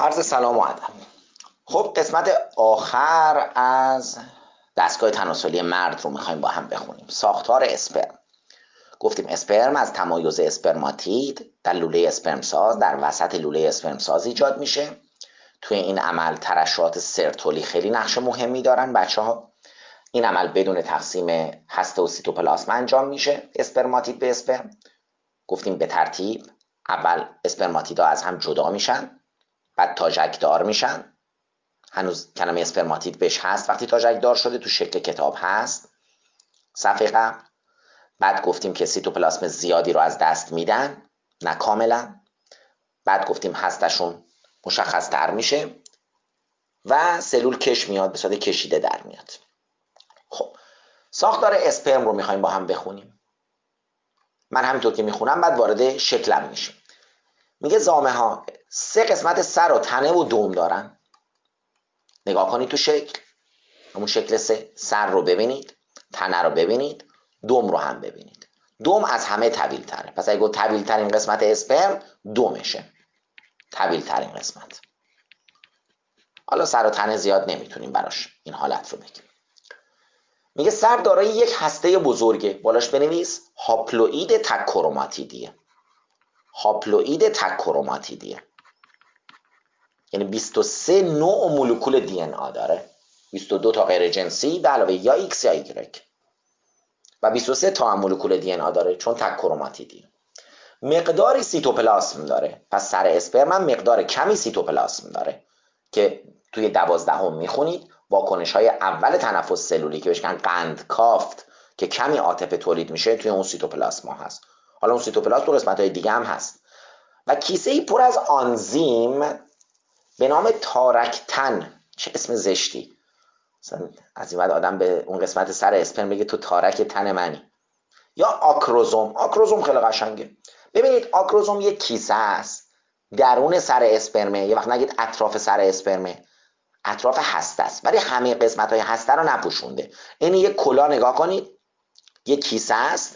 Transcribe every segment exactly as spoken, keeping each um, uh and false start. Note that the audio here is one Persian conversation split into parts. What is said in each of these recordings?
عرض سلام و ادب. خب قسمت آخر از دستگاه تناسلی مرد رو میخوایم با هم بخونیم. ساختار اسپرم. گفتیم اسپرم از تمایز اسپرماتید در لوله اسپرم ساز در وسط لوله اسپرم ساز ایجاد میشه. توی این عمل ترشحات سرتولی خیلی نقش مهمی دارن بچه ها. این عمل بدون تقسیم هسته و سیتوپلاسم انجام میشه. اسپرماتید به اسپرم گفتیم به ترتیب اول اسپرماتیدها از هم جدا میشن، بعد تاژکدار میشن. هنوز کلمه اسپرماتید بهش هست وقتی تاژکدار شده، تو شکل کتاب هست صفحه قبل. بعد گفتیم که سیتوپلاسم زیادی رو از دست میدن، نه کاملا. بعد گفتیم هستشون مشخص تر میشه و سلول کش میاد، به صورت کشیده در میاد. خب ساختار اسپرم رو میخوایم با هم بخونیم. من همینطور که میخونم بعد وارد شکلم میشیم. میگه زامه ها سه قسمت سر و تنه و دم دارن. نگاه کنید تو شکل، همون شکل سه. سر رو ببینید، تنه رو ببینید، دم رو هم ببینید. دم از همه طویل تره، پس اگه طویل ترین قسمت اسپرم دمشه، طویل ترین قسمت. حالا سر و تنه زیاد نمیتونیم براش این حالت رو بگیم. میگه سر دارای یک هسته بزرگه، بالاش بنویس هاپلوئید تک کروماتیدیه. هاپلوئید تک کروماتیدیه یعنی بیست و سه نوع مولکول دی ان ا داره. بیست و دو تا غیر جنسی به علاوه یا ایکس یا ایگرگ و بیست و سه تا هم مولکول دی ان ا داره چون تک کروماتیدیه. مقداری سیتوپلاسم داره، پس سر اسپرم هم مقدار کمی سیتوپلاسم داره که توی دوازدهم میخونید واکنش های اول تنفس سلولی که بهش میگن قند کافت که کمی عاطفه تولید میشه توی اون سیتوپلاسم هست. حالا اون سیتوپلاسم تو قسمت های دیگه هم هست. و کیسه ای پر از آنزیم به نام تارکتن. چه اسم زشتی. مثلا از این بعد آدم به اون قسمت سر اسپرم بگه تو تارک تن منی. یا آکروزوم. آکروزوم خیلی قشنگه. ببینید آکروزوم یک کیسه است درون سر اسپرمه. یه وقت نگید اطراف سر اسپرمه، اطراف هسته است، ولی همه قسمت های هسته رو نپوشونده. این یک کلاه نگاه کنید، یک کیسه است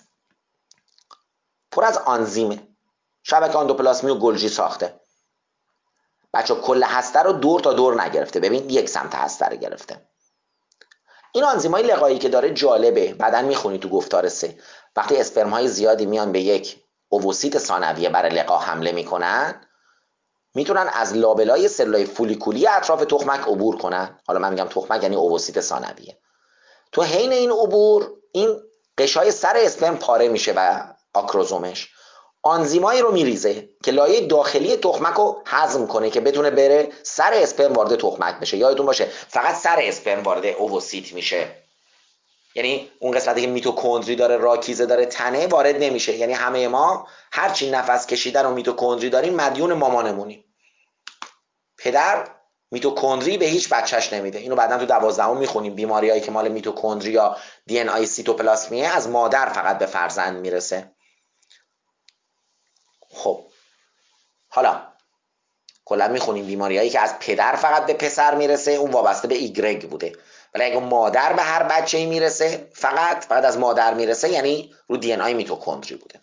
پر از آنزیمه، شبکه اندوپلاسمی و گلژی ساخته. بچه کل هسته رو دور تا دور نگرفته، ببین یک سمت هسته رو گرفته. این آنزیمای لقایی که داره جالبه، بعدن میخونی تو گفتار سه. وقتی اسپرم های زیادی میان به یک اووسیت ثانویه برای لقا حمله میکنن، میتونن از لابلای سلولای فولیکولی اطراف تخمک عبور کنن. حالا من میگم تخمک یعنی اووسیت ثانویه. تو حین این عبور این قشای سر اسپرم پاره میشه و آکروزومش آنزیمایی رو میریزه که لایه داخلی تخمک رو هضم کنه که بتونه بره سر اسپرم وارد تخمک بشه. یادتون باشه فقط سر اسپرم وارد اووسیت میشه، یعنی اون قسمتی که میتوکندری داره، راکیزه داره، تنه وارد نمیشه. یعنی همه ما هرچی نفس کشیدن و میتوکندری داریم مدیون مامانمونیم. پدر میتوکندری به هیچ بچهش نمیده. اینو بعداً تو دوازدهم میخونیم. بیماریایی که مال میتوکندری یا دی ان ای سیتوپلاسمیه از مادر فقط به فرزند میرسه. خب حالا کلا میخونیم بیماریایی که از پدر فقط به پسر میرسه اون وابسته به ایگرگ بوده، ولی اگه مادر به هر بچه‌ای میرسه فقط فقط از مادر میرسه یعنی رو دی ان ای میتوکندری بوده.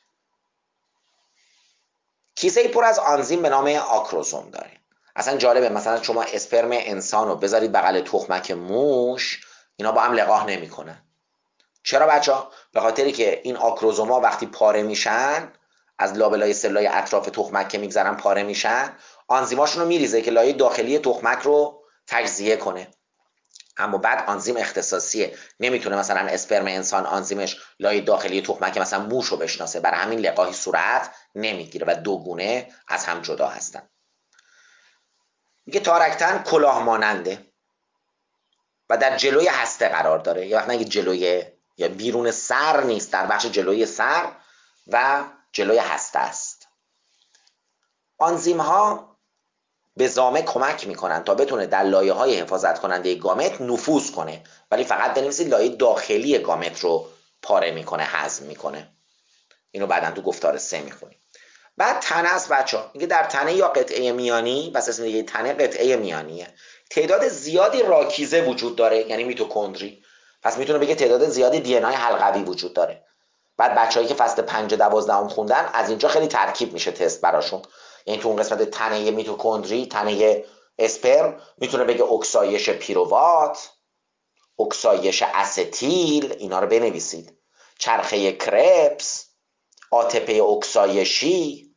کیسه پر از آنزیم به نام آکروزوم داره. اصلا جالبه مثلا شما اسپرم انسان رو بذارید بغل تخمک موش، اینا با هم لقاح نمیکنن. چرا بچه‌ها؟ به خاطری که این آکروزوما وقتی پاره میشن از لابلای سلولای اطراف تخمک که میگذرن پاره میشن، آنزیماشون رو میریزه که لایه داخلی تخمک رو تجزیه کنه. اما بعد آنزیم اختصاصیه، نمیتونه مثلا اسپرم انسان آنزیمش لایه داخلی تخمک مثلا موش رو بشناسه، برای همین لقاحی صورت نمیگیره و دو گونه از هم جدا هستن. میگه تارکتن کلاه ماننده و در جلوی هسته قرار داره. یا وقت نگید جلوی یا بیرون سر نیست، در بخش جلوی سر و جلوی هسته است. آنزیم ها به زامه کمک میکنن تا بتونه در لایه های حفاظت کننده گامت نفوذ کنه، ولی فقط بنویسید لایه داخلی گامت رو پاره میکنه، هضم میکنه. اینو بعداً تو گفتار سه میخونیم. بعد تنه است بچه‌ها. میگه در تنه یا قطعه میانی، بس اسم دیگه تنه قطعه میانیه، تعداد زیادی راکیزه وجود داره یعنی میتوکندری. پس میتونه بگه تعداد زیادی دی ان ای حلقوی وجود داره. بعد بچه‌هایی که فصل پنج دوازدهم خوندن از اینجا خیلی ترکیب میشه تست براشون. یعنی تو اون قسمت تنه میتوکندری، تنه اسپرم میتونه بگه اکسایش پیروات، اکسایش استیل، اینا رو بنویسید، چرخه کرپس، آتپه اکسایشی،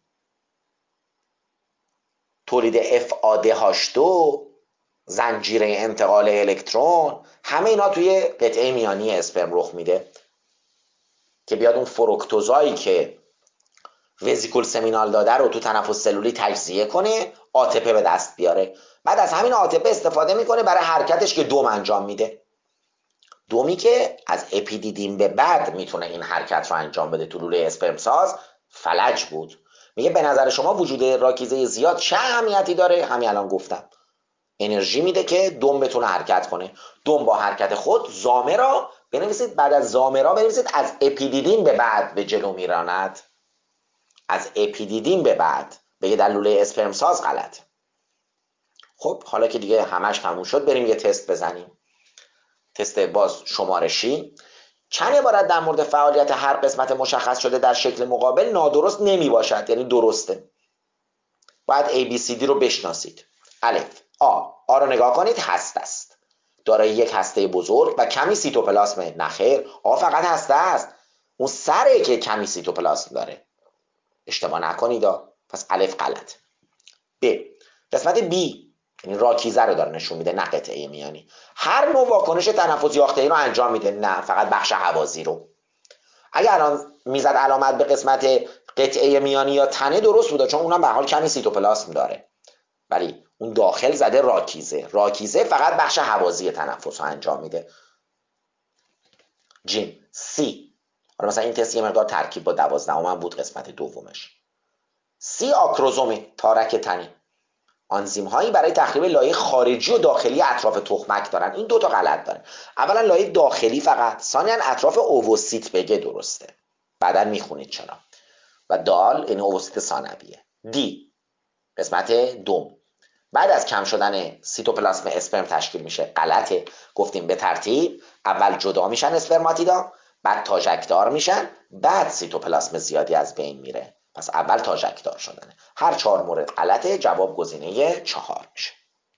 تولید اف آ ده هاش دو، زنجیره انتقال الکترون، همه اینا توی قطعه میانی اسپرم رخ میده که بیاد اون فروکتوزایی که وزیکول سمینال داده رو تو تنفس سلولی تجزیه کنه، آتپه به دست بیاره. بعد از همین آتپه استفاده میکنه برای حرکتش که دوم انجام میده. دومی که از اپیدیدیم به بعد میتونه این حرکت رو انجام بده تو لوله اسپرم ساز فلج بود. میگه به نظر شما وجود راکیزه زیاد چه اهمیتی داره؟ همین الان گفتم، انرژی میده که دوم بتونه حرکت کنه. دوم با حرکت خود زامه را بنویسید، بعد از زامه را بنویسید از اپیدیدیم به بعد به جلو میراند. از اپیدیدیم به بعد، بگه در لوله اسپرم ساز غلط. خب حالا که دیگه همش تموم شد، بریم یه تست بزنیم. تست باز شمارشی. چند عبارت در مورد فعالیت هر قسمت مشخص شده در شکل مقابل نادرست نمی باشد، یعنی درسته. باید A B C D رو بشناسید. الف آ آ رو نگاه کنید، هست است، دارای یک هسته بزرگ و کمی سیتوپلاسم. نخیر، آ فقط هسته است، اون سره که کمی سیتوپلاسم داره، اشتباه نکنید. پس الف غلط. ب قسمت B یعنی راکیزه رو داره نشون میده، نه قطعه میانی. هر نوع واکنش تنفسی یافته‌ای رو انجام میده، نه فقط بخش حوازی رو. اگر الان میزد علامت به قسمت قطعه میانی یا تنه درست بوده، چون اونم به حال کمی سیتوپلاسم داره، ولی اون داخل زده راکیزه. راکیزه فقط بخش حوازی تنفس رو انجام میده. جیم سی. حالا مثلا این تست یه مقدار ترکیب با دوازدهم بود، قسمت دومش. سی آکروزومی، تارک تنی. آنزیم هایی برای تخریب لایه خارجی و داخلی اطراف تخمک دارن. این دوتا غلط داره. اولا لایه داخلی فقط، ثانیا اطراف اووسیت بگه درسته، بعدا میخونید چرا. و دال این اووسیت ثانویه. دی قسمت دوم بعد از کم شدن سیتوپلاسم اسپرم تشکیل میشه، غلطه. گفتیم به ترتیب اول جدا میشن اسپرماتیدا، بعد تاژکدار میشن، بعد سیتوپلاسم زیادی از بین میره. پس اول تاژکدار شدنه. هر چهار مورد غلطه، جواب گزینه چهار میشه.